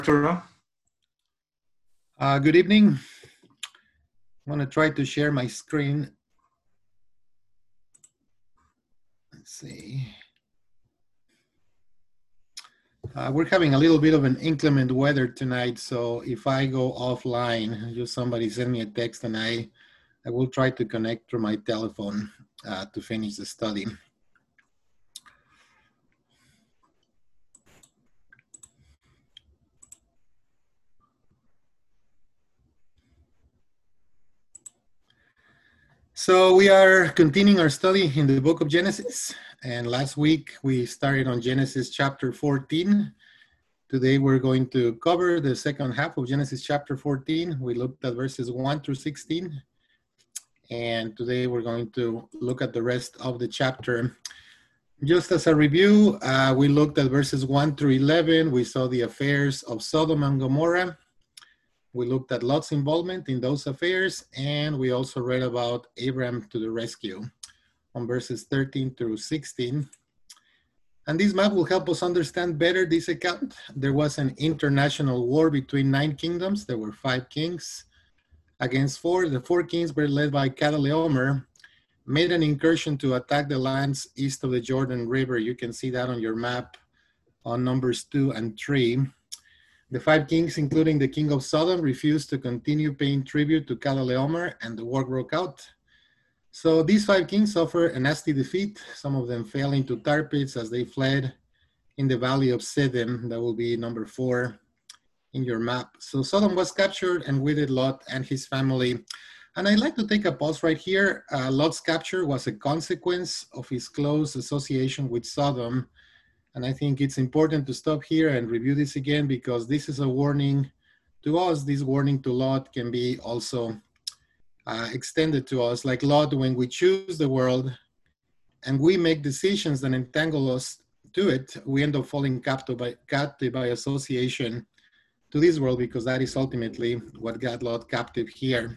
Arturo. Good evening. I'm going to try to share my screen. Let's see. We're having a little bit of an inclement weather tonight, so if I go offline, just somebody send me a text and I will try to connect through my telephone to finish the study. So we are continuing our study in the book of Genesis, and last week we started on Genesis chapter 14. Today we're going to cover the second half of Genesis chapter 14. We looked at verses 1 through 16, and today we're going to look at the rest of the chapter. Just as a review, we looked at verses 1 through 11. We saw the affairs of Sodom and Gomorrah. We looked at Lot's involvement in those affairs, and we also read about Abraham to the rescue on verses 13 through 16. And this map will help us understand better this account. There was an international war between 9 kingdoms. There were 5 kings against 4. The 4 kings were led by Chedorlaomer, made an incursion to attack the lands east of the Jordan River. You can see that on your map on numbers 2 and 3. The 5 kings, including the king of Sodom, refused to continue paying tribute to Chedorlaomer, and the war broke out. So these 5 kings suffered a nasty defeat. Some of them fell into tar pits as they fled in the valley of Siddim. That will be number 4 in your map. So Sodom was captured, and with it Lot and his family. And I'd like to take a pause right here. Lot's capture was a consequence of his close association with Sodom. And I think it's important to stop here and review this again, because this is a warning to us. This warning to Lot can be also extended to us. Like Lot, when we choose the world and we make decisions that entangle us to it, we end up falling captive by association to this world, because that is ultimately what got Lot captive here.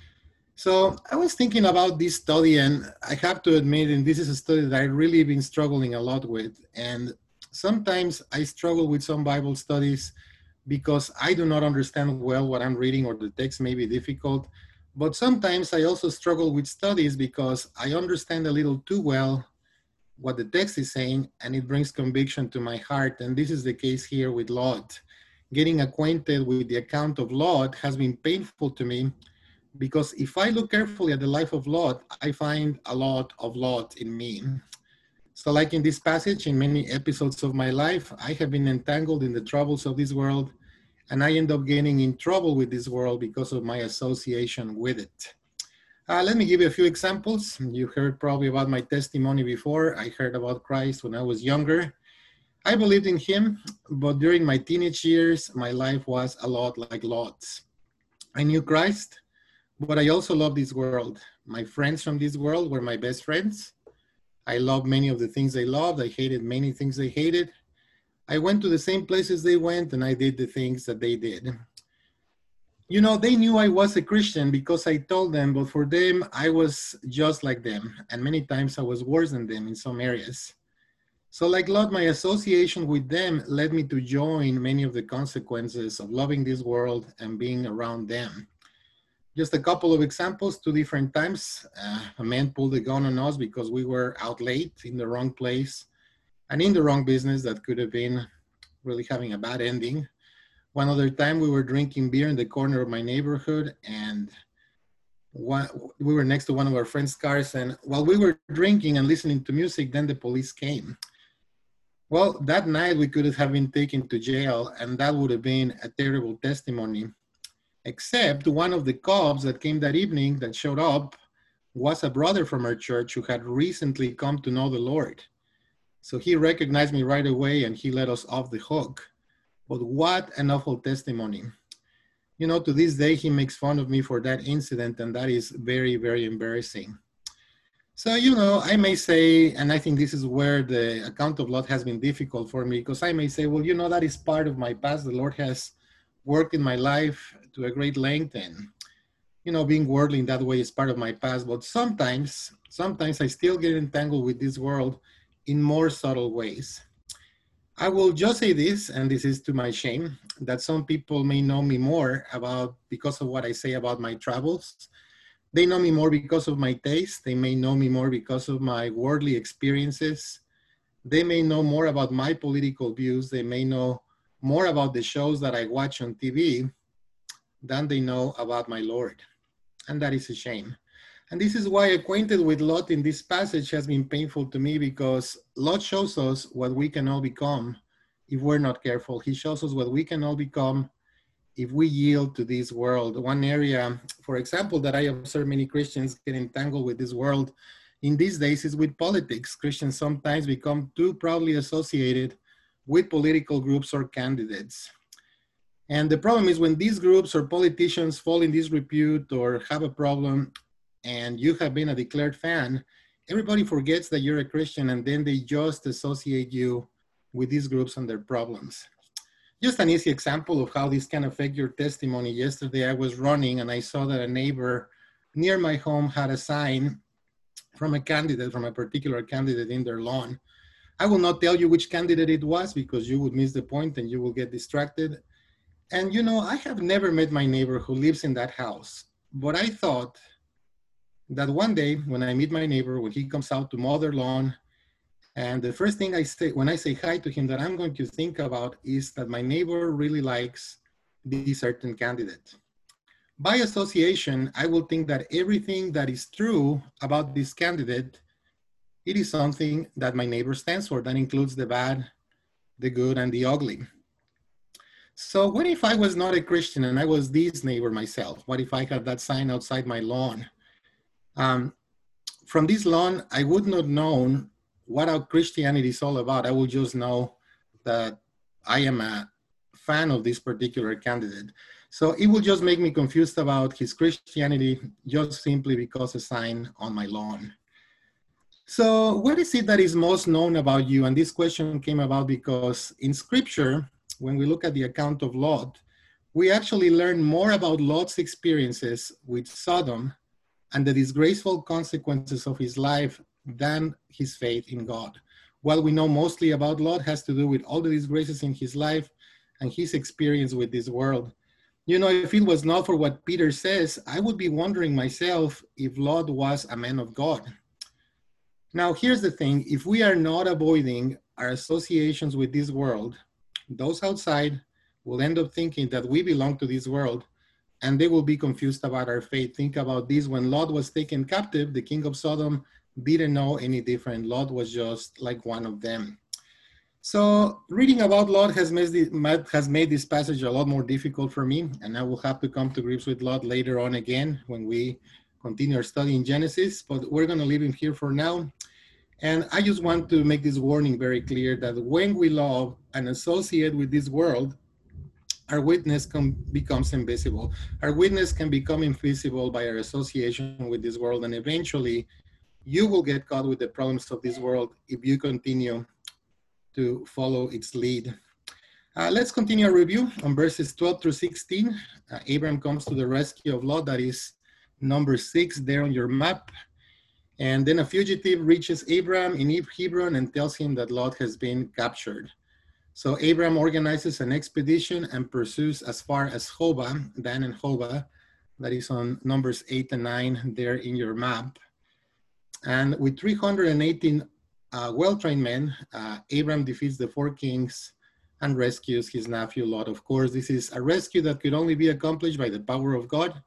So I was thinking about this study, and I have to admit, and this is a study that I've really been struggling a lot with. And sometimes I struggle with some Bible studies because I do not understand well what I'm reading, or the text may be difficult. But sometimes I also struggle with studies because I understand a little too well what the text is saying, and it brings conviction to my heart. And this is the case here with Lot. Getting acquainted with the account of Lot has been painful to me, because if I look carefully at the life of Lot, I find a lot of Lot in me. So like in this passage, in many episodes of my life, I have been entangled in the troubles of this world, and I end up getting in trouble with this world because of my association with it. Let me give you a few examples. You heard probably about my testimony before. I heard about Christ when I was younger. I believed in him, but during my teenage years, my life was a lot like Lot's. I knew Christ, but I also loved this world. My friends from this world were my best friends. I loved many of the things they loved. I hated many things they hated. I went to the same places they went, and I did the things that they did. You know, they knew I was a Christian because I told them, but for them, I was just like them. And many times I was worse than them in some areas. So like Lot, my association with them led me to join many of the consequences of loving this world and being around them. Just a couple of examples. 2 different times, a man pulled a gun on us because we were out late in the wrong place and in the wrong business that could have been really having a bad ending. One other time, we were drinking beer in the corner of my neighborhood, and we were next to one of our friends' cars, and while we were drinking and listening to music, then the police came. Well, that night we could have been taken to jail, and that would have been a terrible testimony. Except one of the cops that came that evening that showed up was a brother from our church who had recently come to know the Lord. So he recognized me right away, and he let us off the hook. But what an awful testimony. You know, to this day, he makes fun of me for that incident, and that is very, very embarrassing. So, you know, I may say, and I think this is where the account of Lot has been difficult for me, because I may say, well, you know, that is part of my past. The Lord has worked in my life to a great length, and, you know, being worldly in that way is part of my past. But sometimes I still get entangled with this world in more subtle ways. I will just say this, and this is to my shame, that some people may know me more because of what I say about my travels. They know me more because of my taste. They may know me more because of my worldly experiences. They may know more about my political views. They may know more about the shows that I watch on TV than they know about my Lord. And that is a shame. And this is why acquainted with Lot in this passage has been painful to me, because Lot shows us what we can all become if we're not careful. He shows us what we can all become if we yield to this world. One area, for example, that I observe many Christians get entangled with this world in these days is with politics. Christians sometimes become too proudly associated with political groups or candidates. And the problem is when these groups or politicians fall in disrepute or have a problem and you have been a declared fan, everybody forgets that you're a Christian, and then they just associate you with these groups and their problems. Just an easy example of how this can affect your testimony. Yesterday I was running and I saw that a neighbor near my home had a sign from a particular candidate in their lawn. I will not tell you which candidate it was because you would miss the point and you will get distracted. And you know, I have never met my neighbor who lives in that house, but I thought that one day when I meet my neighbor, when he comes out to mow their lawn, and the first thing I say when I say hi to him that I'm going to think about is that my neighbor really likes this certain candidate. By association, I will think that everything that is true about this candidate, it is something that my neighbor stands for. That includes the bad, the good, and the ugly. So what if I was not a Christian and I was this neighbor myself? What if I had that sign outside my lawn? From this lawn, I would not know what our Christianity is all about. I will just know that I am a fan of this particular candidate. So it will just make me confused about his Christianity just simply because a sign on my lawn. So what is it that is most known about you? And this question came about because in Scripture, when we look at the account of Lot, we actually learn more about Lot's experiences with Sodom and the disgraceful consequences of his life than his faith in God. What we know mostly about Lot has to do with all the disgraces in his life and his experience with this world. You know, if it was not for what Peter says, I would be wondering myself if Lot was a man of God. Now, here's the thing. If we are not avoiding our associations with this world, those outside will end up thinking that we belong to this world, and they will be confused about our faith. Think about this. When Lot was taken captive, the king of Sodom didn't know any different. Lot was just like one of them. So reading about Lot has made this passage a lot more difficult for me, and I will have to come to grips with Lot later on again when we continue our study in Genesis, but we're going to leave him here for now. And I just want to make this warning very clear that when we love and associate with this world, our witness becomes invisible. Our witness can become invisible by our association with this world, and eventually you will get caught with the problems of this world if you continue to follow its lead. Let's continue our review on verses 12 through 16. Abram comes to the rescue of Lot. That is number 6 there on your map. And then a fugitive reaches Abram in Hebron and tells him that Lot has been captured. So Abram organizes an expedition and pursues as far as Hobah, Dan and Hobah. That is on numbers 8 and 9 there in your map. And with 318 well-trained men, Abram defeats the 4 kings and rescues his nephew Lot. Of course, this is a rescue that could only be accomplished by the power of God.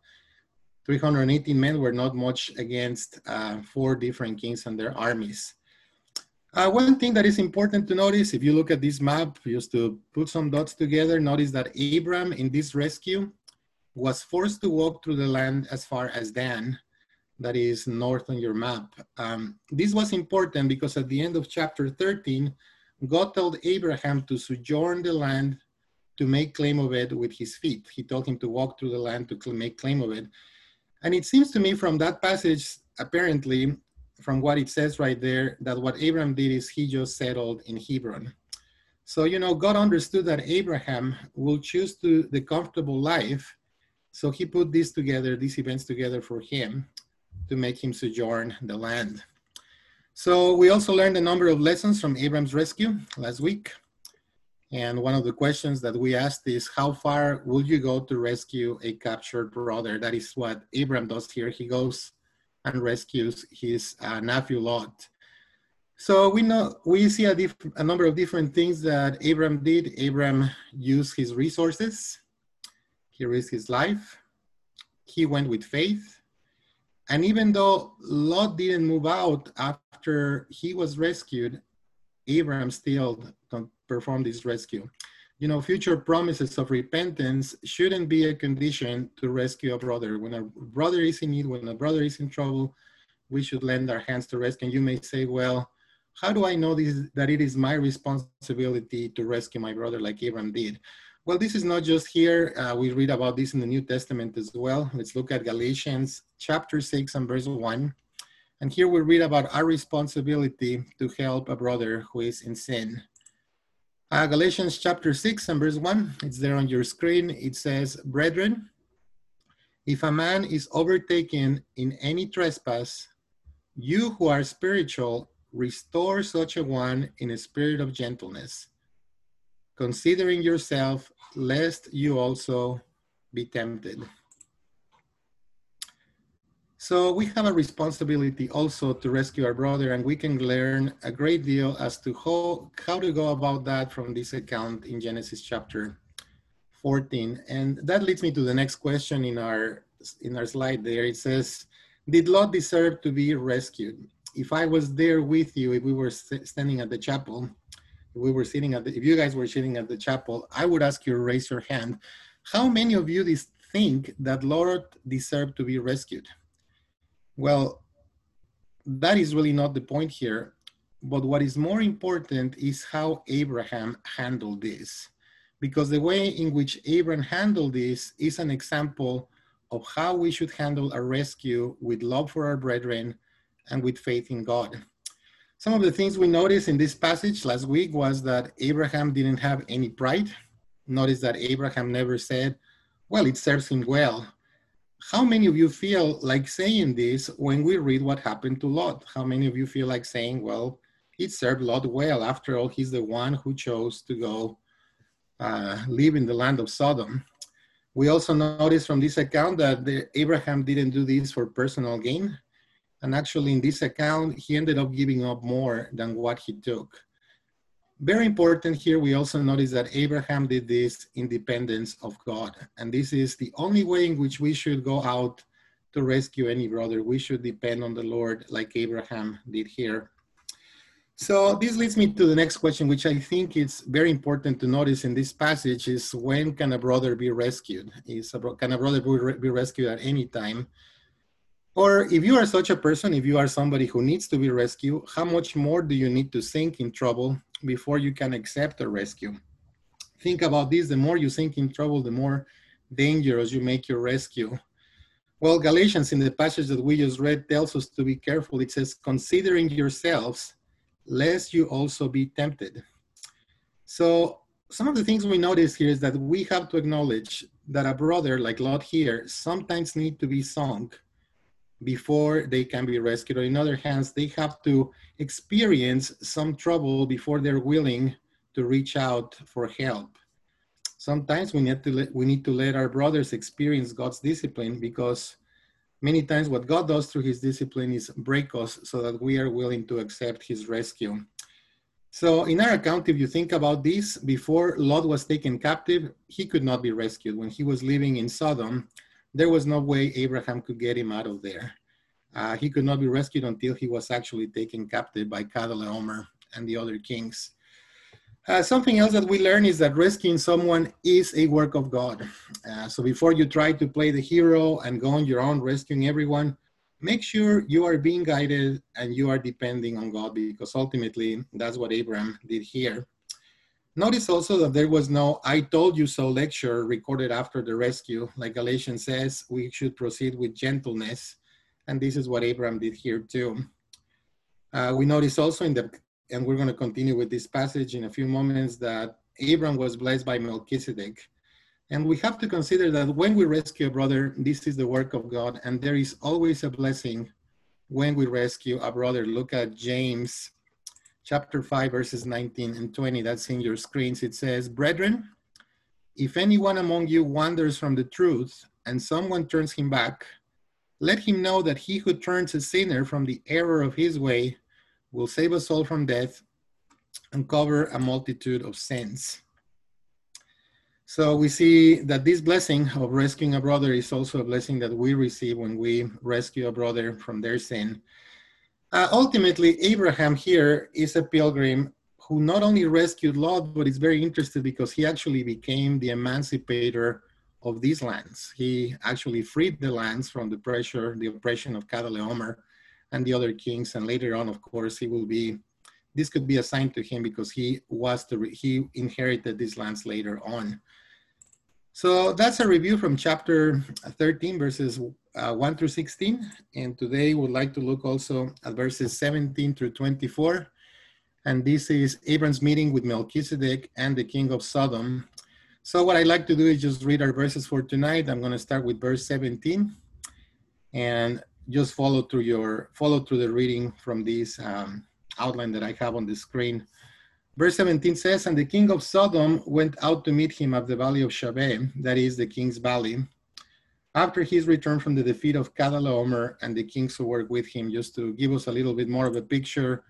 318 men were not much against 4 different kings and their armies. One thing that is important to notice, if you look at this map, just to put some dots together, notice that Abram in this rescue was forced to walk through the land as far as Dan, that is north on your map. This was important because at the end of chapter 13, God told Abraham to sojourn the land to make claim of it with his feet. He told him to walk through the land to make claim of it. And it seems to me from that passage, apparently, from what it says right there, that what Abraham did is he just settled in Hebron. So, you know, God understood that Abraham will choose the comfortable life. So he put these events together for him to make him sojourn the land. So we also learned a number of lessons from Abraham's rescue last week. And one of the questions that we asked is, how far will you go to rescue a captured brother? That is what Abram does here. He goes and rescues his nephew Lot. So we see a number of different things that Abram did. Abram used his resources. He risked his life. He went with faith. And even though Lot didn't move out after he was rescued, Abram still performed this rescue. You know, future promises of repentance shouldn't be a condition to rescue a brother. When a brother is in need, when a brother is in trouble, we should lend our hands to rescue. And you may say, well, how do I know that it is my responsibility to rescue my brother like Abram did? Well, this is not just here. We read about this in the New Testament as well. Let's look at Galatians chapter 6 and verse 1. And here we read about our responsibility to help a brother who is in sin. Galatians chapter 6 and verse 1, it's there on your screen. It says, brethren, if a man is overtaken in any trespass, you who are spiritual, restore such a one in a spirit of gentleness, considering yourself, lest you also be tempted. So we have a responsibility also to rescue our brother, and we can learn a great deal as to how to go about that from this account in Genesis chapter 14. And that leads me to the next question in our slide there. It says, did Lot deserve to be rescued? If I was there with you, if we were standing at the chapel, if you guys were sitting at the chapel, I would ask you to raise your hand. How many of you think that Lot deserved to be rescued? Well, that is really not the point here. But what is more important is how Abraham handled this. Because the way in which Abraham handled this is an example of how we should handle a rescue with love for our brethren and with faith in God. Some of the things we noticed in this passage last week was that Abraham didn't have any pride. Notice that Abraham never said, well, it serves him well. How many of you feel like saying this when we read what happened to Lot? How many of you feel like saying, well, it served Lot well. After all, he's the one who chose to go live in the land of Sodom. We also notice from this account that Abraham didn't do this for personal gain. And actually in this account, he ended up giving up more than what he took. Very important here, we also notice that Abraham did this in dependence of God. And this is the only way in which we should go out to rescue any brother. We should depend on the Lord like Abraham did here. So this leads me to the next question, which I think is very important to notice in this passage is, when can a brother be rescued? Can a brother be rescued at any time? Or if you are such a person, if you are somebody who needs to be rescued, how much more do you need to sink in trouble before you can accept a rescue? Think about this. The more you sink in trouble, the more dangerous you make your rescue. Well, Galatians in the passage that we just read tells us to be careful. It says, considering yourselves, lest you also be tempted. So some of the things we notice here is that we have to acknowledge that a brother like Lot here sometimes need to be sunk before they can be rescued. Or in other hands, they have to experience some trouble before they're willing to reach out for help. Sometimes we need to let our brothers experience God's discipline, because many times what God does through his discipline is break us so that we are willing to accept his rescue. So in our account, if you think about this, before Lot was taken captive, he could not be rescued. When he was living in Sodom, there was no way Abraham could get him out of there. He could not be rescued until he was actually taken captive by Chedorlaomer and the other kings. Something else that we learn is that rescuing someone is a work of God. So before you try to play the hero and go on your own rescuing everyone, make sure you are being guided and you are depending on God, because ultimately that's what Abraham did here. Notice also that there was no "I told you so" lecture recorded after the rescue. Like Galatians says, we should proceed with gentleness. And this is what Abraham did here too. We notice also and we're going to continue with this passage in a few moments, that Abraham was blessed by Melchizedek. And we have to consider that when we rescue a brother, this is the work of God. And there is always a blessing when we rescue a brother. Look at James chapter 5, verses 19 and 20. That's in your screens. It says, "Brethren, if anyone among you wanders from the truth and someone turns him back, let him know that he who turns a sinner from the error of his way will save us all from death and cover a multitude of sins." So we see that this blessing of rescuing a brother is also a blessing that we receive when we rescue a brother from their sin. Ultimately, Abraham here is a pilgrim who not only rescued Lot, but is very interested because he actually became the emancipator of these lands. He actually freed the lands from the oppression of Chedorlaomer and the other kings. And later on, of course, this could be assigned to him because he inherited these lands later on. So that's a review from chapter 13, verses 1 through 16. And today we'd like to look also at verses 17 through 24. And this is Abram's meeting with Melchizedek and the king of Sodom. So what I'd like to do is just read our verses for tonight. I'm going to start with verse 17 and just follow through the reading from this outline that I have on the screen. Verse 17 says, "And the king of Sodom went out to meet him at the valley of Shaveh," that is the king's valley, "after his return from the defeat of Chedorlaomer and the kings who were with him." Just to give us a little bit more of a picture,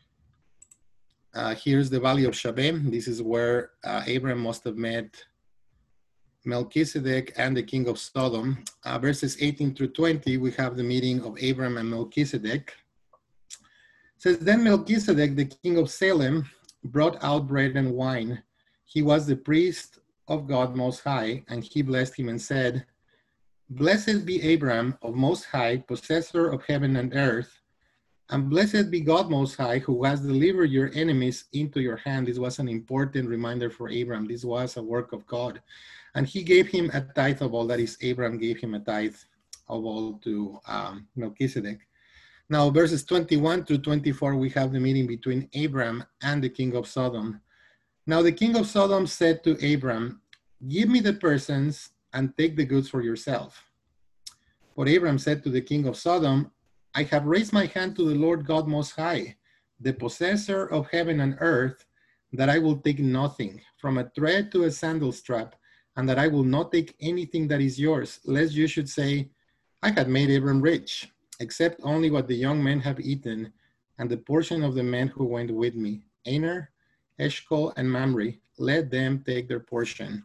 here's the valley of Shaveh. This is where Abram must have met Melchizedek and the king of Sodom. Verses 18 through 20, we have the meeting of Abram and Melchizedek. It says, "Then Melchizedek, the king of Salem, brought out bread and wine. He was the priest of God Most High, and he blessed him and said, 'Blessed be Abram of Most High, possessor of heaven and earth, and blessed be God Most High, who has delivered your enemies into your hand.'" This was an important reminder for Abram. This was a work of God. "And he gave him a tithe of all," that is, Abram gave him a tithe of all to Melchizedek. Now, verses 21 through 24, we have the meeting between Abram and the king of Sodom. "Now the king of Sodom said to Abram, 'Give me the persons and take the goods for yourself.' But Abram said to the king of Sodom, 'I have raised my hand to the Lord God Most High, the possessor of heaven and earth, that I will take nothing, from a thread to a sandal strap, and that I will not take anything that is yours, lest you should say, I had made Abram rich, except only what the young men have eaten, and the portion of the men who went with me, Aner, Eshcol, and Mamre. Let them take their portion.'"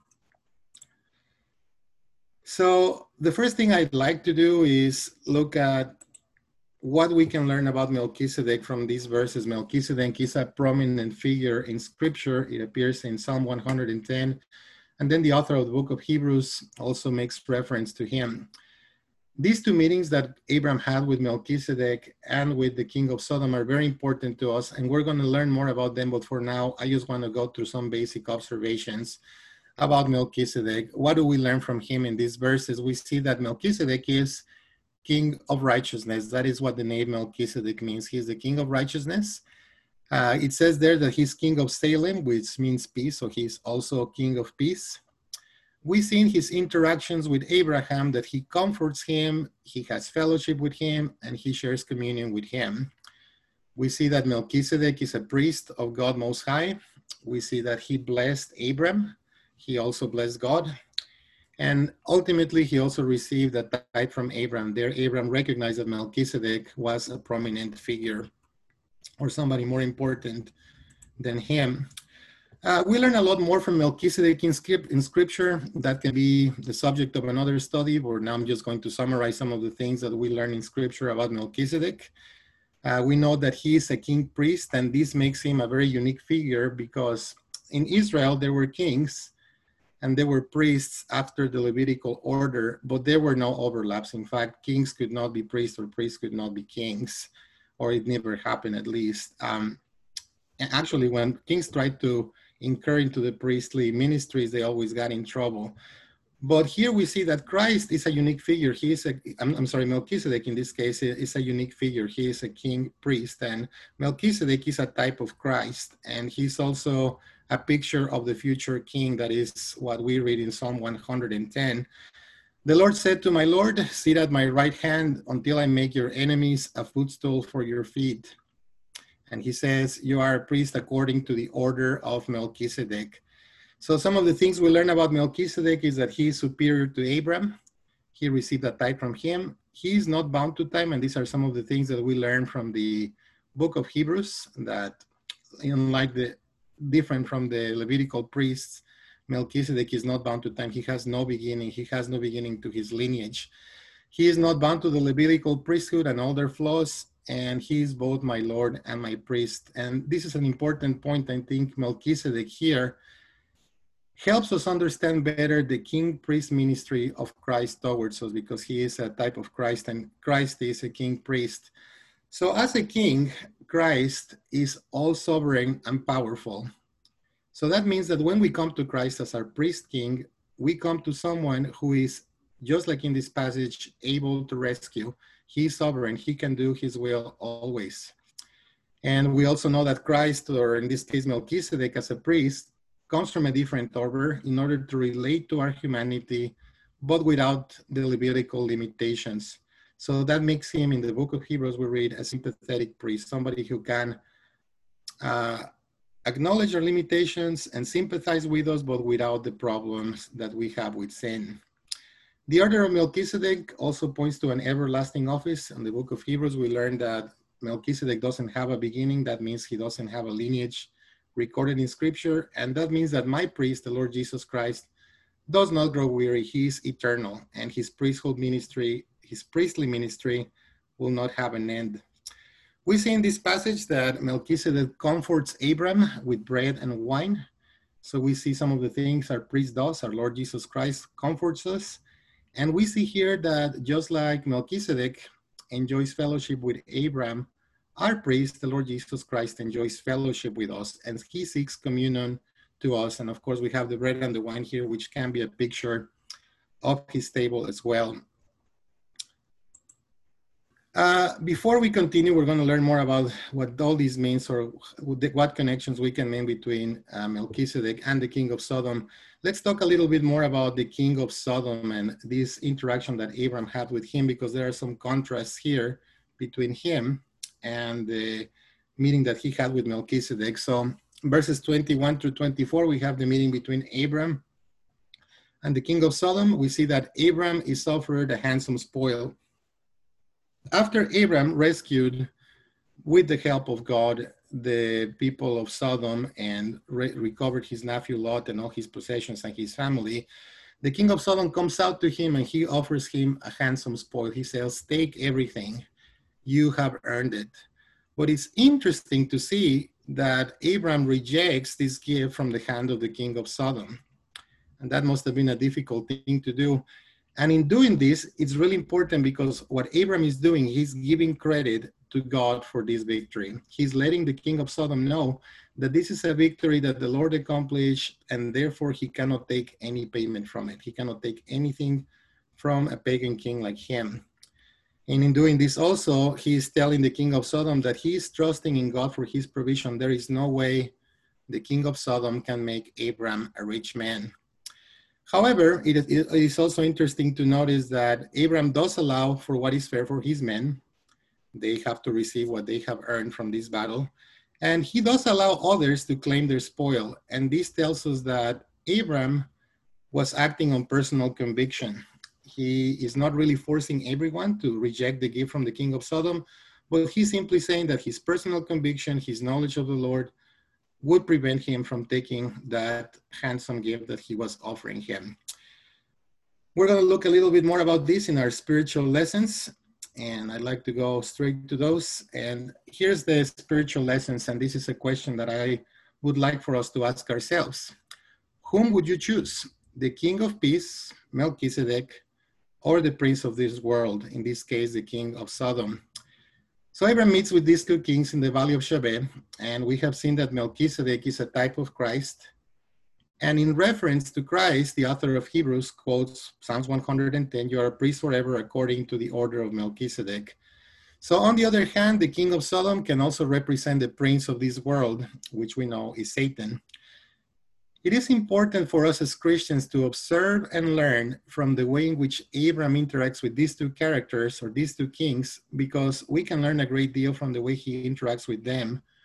So the first thing I'd like to do is look at what we can learn about Melchizedek from these verses. Melchizedek is a prominent figure in scripture. It appears in Psalm 110. And then the author of the book of Hebrews also makes reference to him. These two meetings that Abram had with Melchizedek and with the king of Sodom are very important to us, and we're going to learn more about them. But for now, I just want to go through some basic observations about Melchizedek. What do we learn from him in these verses? We see that Melchizedek is king of righteousness. That is what the name Melchizedek means. He is the king of righteousness. It says there that he's king of Salem, which means peace, so he's also king of peace. We see in his interactions with Abraham that he comforts him, he has fellowship with him, and he shares communion with him. We see that Melchizedek is a priest of God Most High. We see that he blessed Abram. He also blessed God. And ultimately, he also received a tithe from Abram. There, Abram recognized that Melchizedek was a prominent figure or somebody more important than him. We learn a lot more from Melchizedek in scripture. That can be the subject of another study, but now I'm just going to summarize some of the things that we learn in scripture about Melchizedek. We know that he is a king priest, and this makes him a very unique figure because in Israel, there were kings and there were priests after the Levitical order, but there were no overlaps. In fact, kings could not be priests or priests could not be kings, or it never happened at least. And actually, when kings tried to incur into the priestly ministries, they always got in trouble. But here we see that Christ is a unique figure. He is Melchizedek in this case is a unique figure. He is a king priest, and Melchizedek is a type of Christ, and he's also a picture of the future king. That is what we read in Psalm 110. "The Lord said to my Lord, sit at my right hand until I make your enemies a footstool for your feet." And he says, you are a priest according to the order of Melchizedek. So some of the things we learn about Melchizedek is that he is superior to Abraham. He received a tithe from him. He is not bound to time, and these are some of the things that we learn from the book of Hebrews, that unlike different from the Levitical priests, Melchizedek is not bound to time. He has no beginning. He has no beginning to his lineage. He is not bound to the Levitical priesthood and all their flaws, and he is both my Lord and my priest. And this is an important point. I think Melchizedek here helps us understand better the king-priest ministry of Christ towards us, because he is a type of Christ and Christ is a king-priest. So as a king, Christ is all sovereign and powerful. So that means that when we come to Christ as our priest-king, we come to someone who is, just like in this passage, able to rescue. He's sovereign. He can do his will always. And we also know that Christ, or in this case Melchizedek as a priest, comes from a different order in order to relate to our humanity, but without the Levitical limitations. So that makes him, in the book of Hebrews, we read, a sympathetic priest, somebody who can acknowledge our limitations and sympathize with us, but without the problems that we have with sin. The order of Melchizedek also points to an everlasting office. In the book of Hebrews, we learn that Melchizedek doesn't have a beginning. That means he doesn't have a lineage recorded in scripture. And that means that my priest, the Lord Jesus Christ, does not grow weary. He is eternal, and his priesthood ministry, his priestly ministry, will not have an end. We see in this passage that Melchizedek comforts Abram with bread and wine. So we see some of the things our priest does. Our Lord Jesus Christ comforts us. And we see here that just like Melchizedek enjoys fellowship with Abraham, our priest, the Lord Jesus Christ, enjoys fellowship with us, and he seeks communion to us. And of course, we have the bread and the wine here, which can be a picture of his table as well. Before we continue, we're going to learn more about what all this means, or what connections we can make between Melchizedek and the king of Sodom. Let's talk a little bit more about the king of Sodom and this interaction that Abraham had with him, because there are some contrasts here between him and the meeting that he had with Melchizedek. So verses 21 through 24, we have the meeting between Abraham and the king of Sodom. We see that Abraham is offered a handsome spoil. After Abraham rescued, with the help of God, the people of Sodom and recovered his nephew Lot and all his possessions and his family, the king of Sodom comes out to him and he offers him a handsome spoil. He says, take everything. You have earned it. But it's interesting to see that Abraham rejects this gift from the hand of the king of Sodom. And that must have been a difficult thing to do. And in doing this, it's really important, because what Abraham is doing, he's giving credit to God for this victory. He's letting the king of Sodom know that this is a victory that the Lord accomplished, and therefore he cannot take any payment from it. He cannot take anything from a pagan king like him. And in doing this also, he is telling the king of Sodom that he is trusting in God for his provision. There is no way the king of Sodom can make Abraham a rich man. However, it is also interesting to notice that Abraham does allow for what is fair for his men. They have to receive what they have earned from this battle. And he does allow others to claim their spoil. And this tells us that Abraham was acting on personal conviction. He is not really forcing everyone to reject the gift from the king of Sodom, but he's simply saying that his personal conviction, his knowledge of the Lord, would prevent him from taking that handsome gift that he was offering him. We're going to look a little bit more about this in our spiritual lessons, and I'd like to go straight to those. And here's the spiritual lessons, and this is a question that I would like for us to ask ourselves. Whom would you choose? The king of peace, Melchizedek, or the prince of this world, in this case, the king of Sodom? So Abraham meets with these two kings in the valley of Shaveh, and we have seen that Melchizedek is a type of Christ. And in reference to Christ, the author of Hebrews quotes Psalms 110, you are a priest forever according to the order of Melchizedek. So on the other hand, the king of Sodom can also represent the prince of this world, which we know is Satan. It is important for us as Christians to observe and learn from the way in which Abraham interacts with these two characters, or these two kings, because we can learn a great deal from the way he interacts with them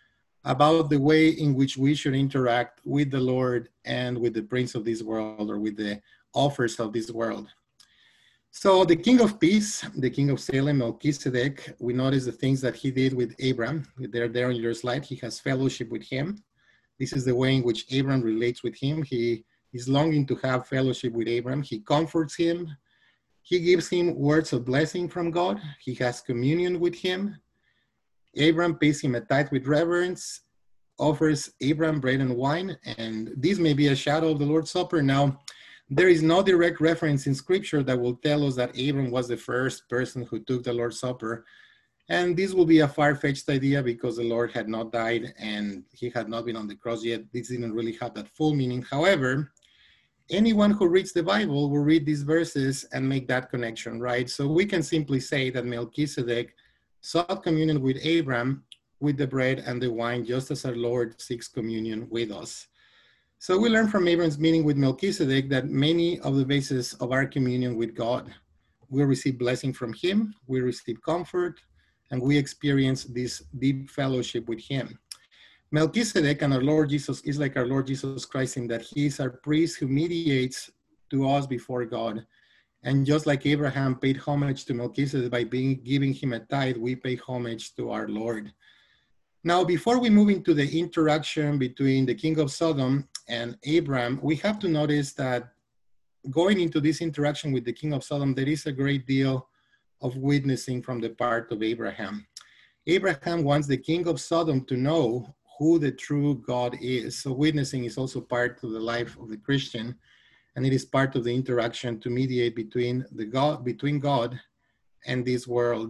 about the way in which we should interact with the Lord and with the prince of this world, or with the offers of this world. So the King of Peace, the King of Salem, Melchizedek, we notice the things that he did with Abram. They're there on your slide. He has fellowship with him. This is the way in which Abram relates with him. He is longing to have fellowship with Abram. He comforts him. He gives him words of blessing from God. He has communion with him. Abram pays him a tithe with reverence, offers Abram bread and wine, and this may be a shadow of the Lord's Supper. Now, there is no direct reference in Scripture that will tell us that Abram was the first person who took the Lord's Supper. And this will be a far-fetched idea because the Lord had not died and he had not been on the cross yet. This didn't really have that full meaning. However, anyone who reads the Bible will read these verses and make that connection, right? So we can simply say that Melchizedek sought communion with Abram with the bread and the wine, just as our Lord seeks communion with us. So we learn from Abram's meeting with Melchizedek that many of the bases of our communion with God, we receive blessing from him, we receive comfort, and we experience this deep fellowship with him. Melchizedek and our Lord Jesus is like our Lord Jesus Christ in that he is our priest who mediates to us before God. And just like Abraham paid homage to Melchizedek by giving him a tithe, we pay homage to our Lord. Now, before we move into the interaction between the king of Sodom and Abram, we have to notice that going into this interaction with the king of Sodom, there is a great deal of witnessing from the part of Abraham. Abraham wants the king of Sodom to know who the true God is. So witnessing is also part of the life of the Christian, and it is part of the interaction to mediate between God and this world.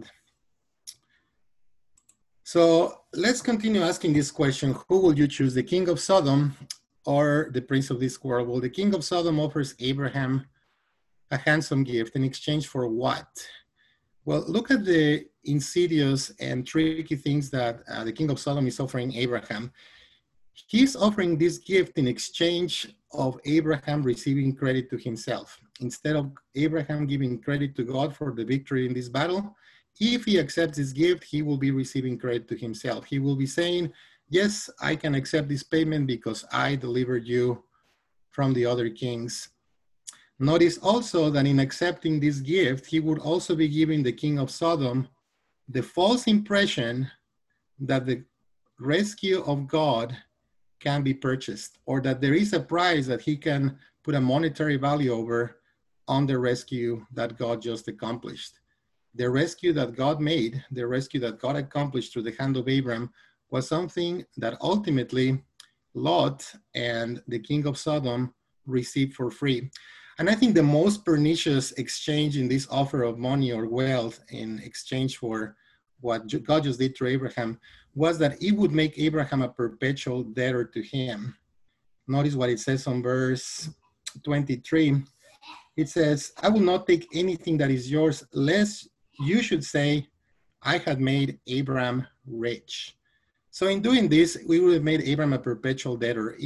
So let's continue asking this question: who will you choose, the king of Sodom or the prince of this world? Well, the king of Sodom offers Abraham a handsome gift in exchange for what? Well, look at the insidious and tricky things that the king of Sodom is offering Abraham. He's offering this gift in exchange of Abraham receiving credit to himself. Instead of Abraham giving credit to God for the victory in this battle, if he accepts this gift, he will be receiving credit to himself. He will be saying, yes, I can accept this payment because I delivered you from the other kings. Notice also that in accepting this gift, he would also be giving the king of Sodom the false impression that the rescue of God can be purchased, or that there is a price that he can put a monetary value over on the rescue that God just accomplished. The rescue that God made, the rescue that God accomplished through the hand of Abram, was something that ultimately Lot and the king of Sodom received for free. And I think the most pernicious exchange in this offer of money or wealth in exchange for what God just did to Abraham was that it would make Abraham a perpetual debtor to him. Notice what it says on verse 23. It says, I will not take anything that is yours, lest you should say, I had made Abraham rich. So in doing this, we would have made Abraham a perpetual debtor.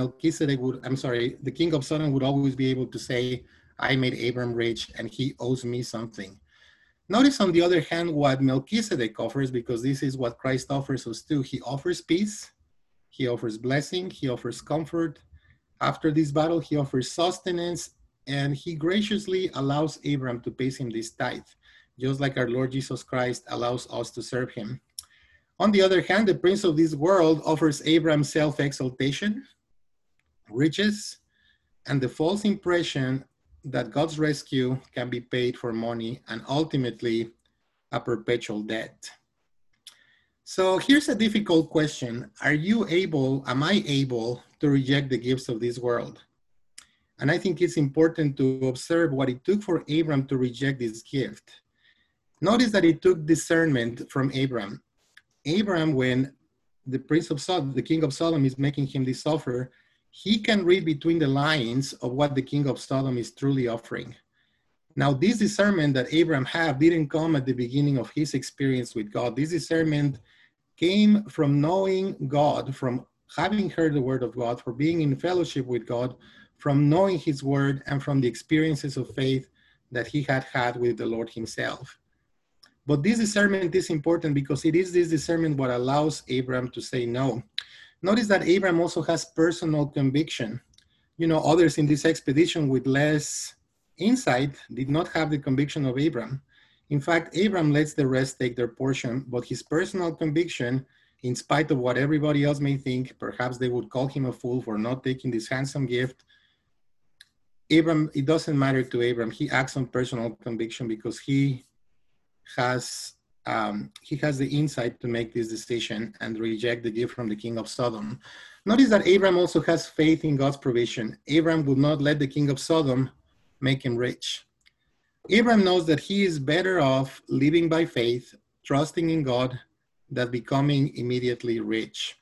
The king of Sodom would always be able to say, I made Abraham rich and he owes me something. Notice on the other hand, what Melchizedek offers, because this is what Christ offers us too. He offers peace, he offers blessing, he offers comfort. After this battle, he offers sustenance, and he graciously allows Abraham to pay him this tithe, just like our Lord Jesus Christ allows us to serve him. On the other hand, the prince of this world offers Abraham self-exaltation, riches, and the false impression that God's rescue can be paid for money and ultimately a perpetual debt. So here's a difficult question. Am I able to reject the gifts of this world? And I think it's important to observe what it took for Abraham to reject this gift. Notice that it took discernment from Abraham. Abraham, when the prince of Sodom, the king of Sodom, is making him this offer, he can read between the lines of what the king of Sodom is truly offering. Now, this discernment that Abraham had didn't come at the beginning of his experience with God. This discernment came from knowing God, from having heard the word of God, from being in fellowship with God, from knowing his word, and from the experiences of faith that he had had with the Lord himself. But this discernment is important because it is this discernment what allows Abraham to say no. Notice that Abraham also has personal conviction. You know, others in this expedition with less insight did not have the conviction of Abraham. In fact, Abraham lets the rest take their portion, but his personal conviction, in spite of what everybody else may think, perhaps they would call him a fool for not taking this handsome gift. Abraham, it doesn't matter to Abraham. He acts on personal conviction because he has the insight to make this decision and reject the gift from the king of Sodom. Notice that Abraham also has faith in God's provision. Abraham would not let the king of Sodom make him rich. Abraham knows that he is better off living by faith, trusting in God, than becoming immediately rich.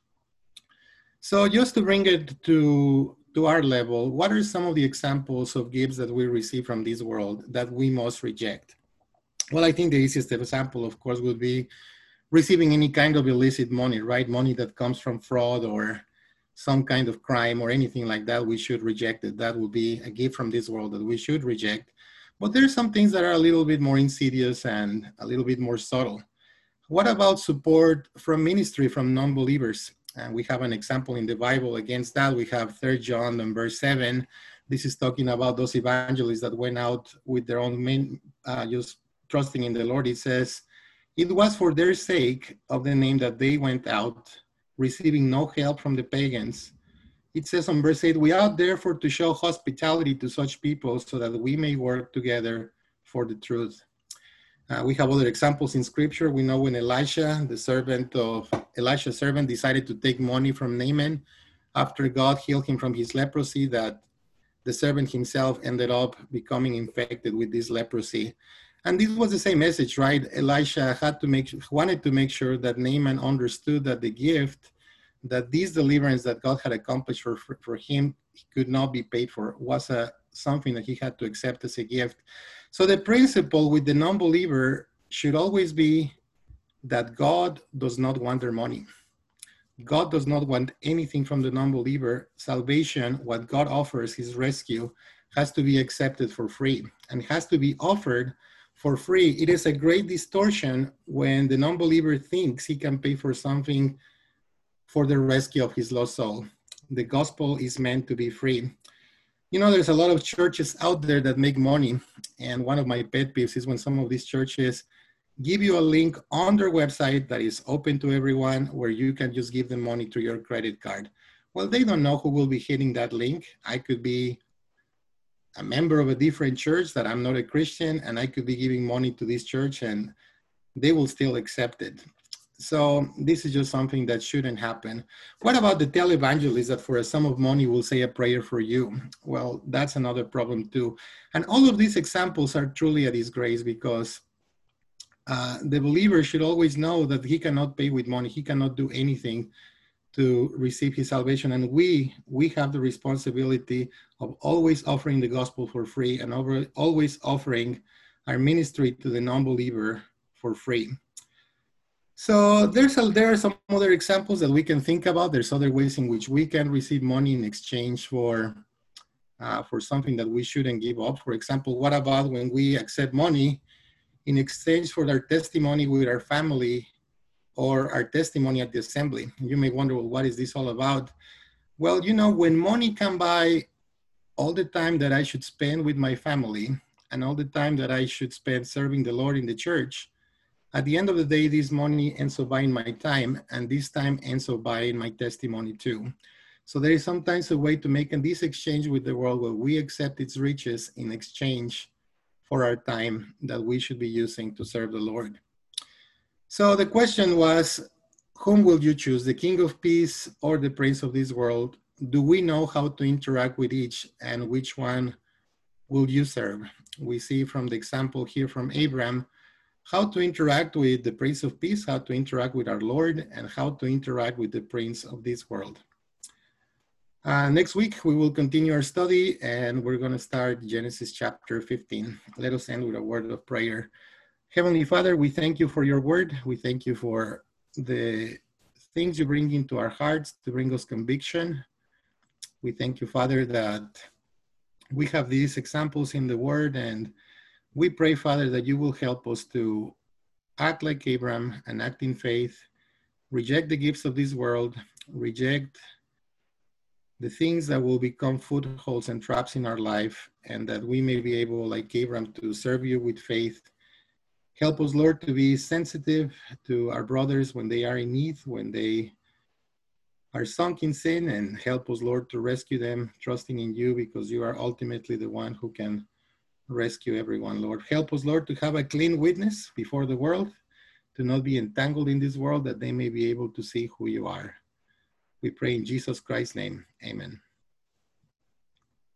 So just to bring it to our level, what are some of the examples of gifts that we receive from this world that we must reject? Well, I think the easiest example, of course, would be receiving any kind of illicit money, right? Money that comes from fraud or some kind of crime or anything like that, we should reject it. That would be a gift from this world that we should reject. But there's some things that are a little bit more insidious and a little bit more subtle. What about support from ministry from non-believers? And we have an example in the Bible against that. We have 3 John and verse 7. This is talking about those evangelists that went out with their own main, just trusting in the Lord. It says, it was for their sake of the name that they went out, receiving no help from the pagans. It says on verse 8, we ought therefore to show hospitality to such people so that we may work together for the truth. We have other examples in scripture. We know when Elisha's servant, decided to take money from Naaman after God healed him from his leprosy, that the servant himself ended up becoming infected with this leprosy. And this was the same message, right? Elisha wanted to make sure that Naaman understood that the gift, that this deliverance that God had accomplished for him could not be paid for, was something that he had to accept as a gift. So the principle with the non-believer should always be that God does not want their money. God does not want anything from the non-believer. Salvation, what God offers, his rescue, has to be accepted for free and has to be offered for free. It is a great distortion when the non-believer thinks he can pay for something for the rescue of his lost soul. The gospel is meant to be free. You know, there's a lot of churches out there that make money. And one of my pet peeves is when some of these churches give you a link on their website that is open to everyone where you can just give them money to your credit card. Well, they don't know who will be hitting that link. I could be a member of a different church that I'm not a Christian, and I could be giving money to this church and they will still accept it. So this is just something that shouldn't happen. What about the televangelists that for a sum of money will say a prayer for you? Well, that's another problem too. And all of these examples are truly a disgrace because the believer should always know that he cannot pay with money. He cannot do anything to receive his salvation. And we have the responsibility of always offering the gospel for free and always offering our ministry to the non-believer for free. So there are some other examples that we can think about. There's other ways in which we can receive money in exchange for something that we shouldn't give up. For example, what about when we accept money in exchange for our testimony with our family or our testimony at the assembly? You may wonder, well, what is this all about? Well, you know, when money can buy all the time that I should spend with my family and all the time that I should spend serving the Lord in the church, at the end of the day, this money ends up buying my time, and this time ends up buying my testimony too. So there is sometimes a way to make this exchange with the world where we accept its riches in exchange for our time that we should be using to serve the Lord. So the question was, whom will you choose, the King of Peace or the Prince of this world? Do we know how to interact with each, and which one will you serve? We see from the example here from Abraham, how to interact with the Prince of Peace, how to interact with our Lord, and how to interact with the Prince of this world. Next week, we will continue our study, and we're going to start Genesis chapter 15. Let us end with a word of prayer. Heavenly Father, we thank you for your word. We thank you for the things you bring into our hearts to bring us conviction. We thank you, Father, that we have these examples in the word, and we pray, Father, that you will help us to act like Abraham and act in faith, reject the gifts of this world, reject the things that will become footholds and traps in our life, and that we may be able, like Abraham, to serve you with faith. Help us, Lord, to be sensitive to our brothers when they are in need, when they are sunk in sin, and help us, Lord, to rescue them, trusting in you, because you are ultimately the one who can rescue everyone, Lord. Help us, Lord, to have a clean witness before the world, to not be entangled in this world, that they may be able to see who you are. We pray in Jesus Christ's name. Amen.